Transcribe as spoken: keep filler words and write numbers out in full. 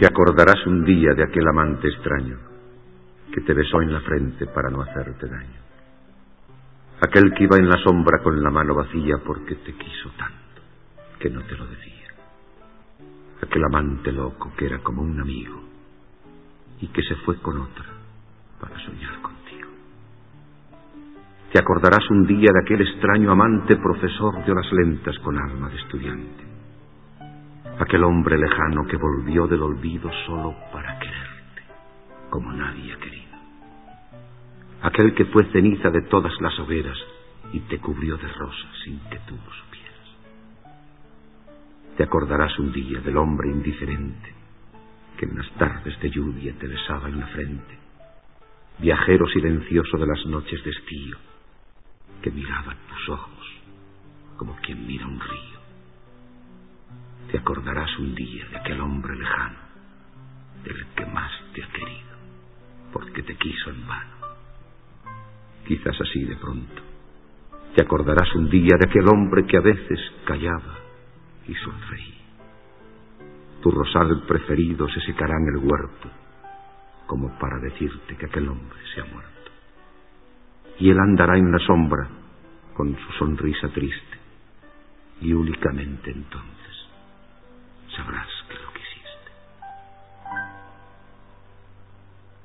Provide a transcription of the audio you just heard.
Te acordarás un día de aquel amante extraño que te besó en la frente para no hacerte daño. Aquel que iba en la sombra con la mano vacía porque te quiso tanto que no te lo decía. Aquel amante loco que era como un amigo y que se fue con otra para soñar contigo. Te acordarás un día de aquel extraño amante profesor de horas lentas con alma de estudiante. Aquel hombre lejano que volvió del olvido solo para quererte, como nadie ha querido. Aquel que fue ceniza de todas las hogueras y te cubrió de rosas sin que tú lo supieras. Te acordarás un día del hombre indiferente que en las tardes de lluvia te besaba en la frente, viajero silencioso de las noches de estío, que miraba en tus ojos como quien mira un río. Te acordarás un día de aquel hombre lejano, del que más te ha querido, porque te quiso en vano. Quizás así de pronto. Te acordarás un día de aquel hombre que a veces callaba y sonreía. Tu rosal preferido se secará en el huerto, como para decirte que aquel hombre se ha muerto. Y él andará en la sombra con su sonrisa triste, y únicamente entonces sabrás